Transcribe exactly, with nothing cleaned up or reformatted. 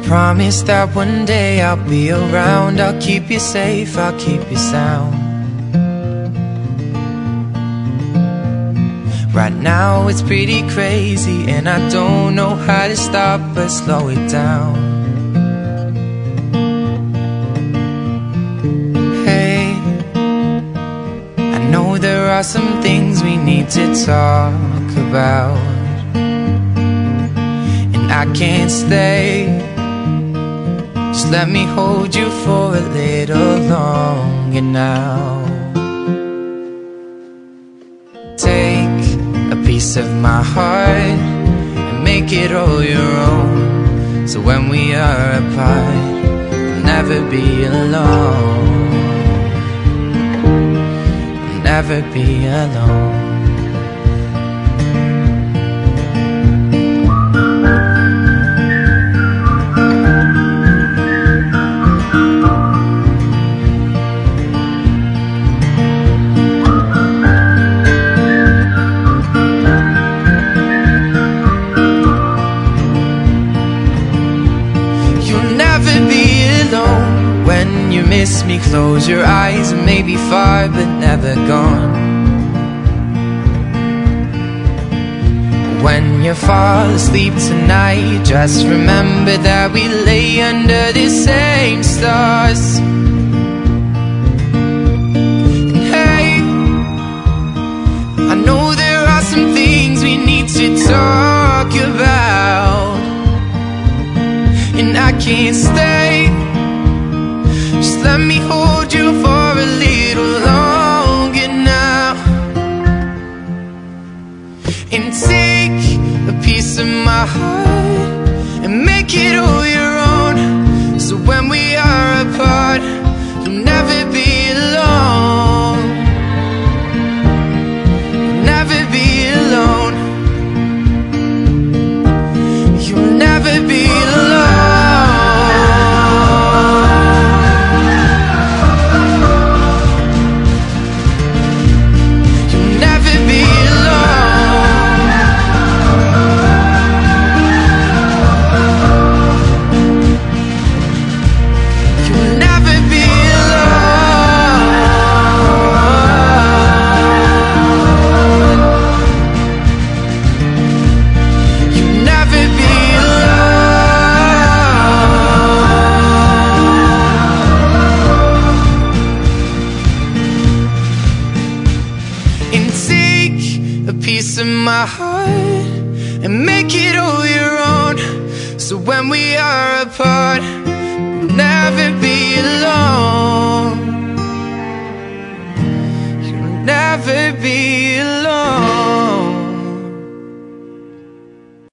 promise that one day I'll be around. I'll keep you safe, I'll keep you sound. Right now it's pretty crazy, and I don't know how to stop but slow it down. Hey, I know there are some things we need to talk about, and I can't stay. Just let me hold you for a little longer now. Take a piece of my heart and make it all your own, so when we are apart, we'll never be alone. We'll never be alone. When you miss me, close your eyes and maybe far but never gone. When you fall asleep tonight, just remember that we lay under the same stars. And hey, I know there are some things we need to talk about, and I can't stay. Just let me hold you for a little longer now, and take a piece of my heart and make it all your own, so when we are apart, you'll never be alone. Never be alone. You'll never be alone. Piece of my heart and make it all your own, so when we are apart, we'll never be alone.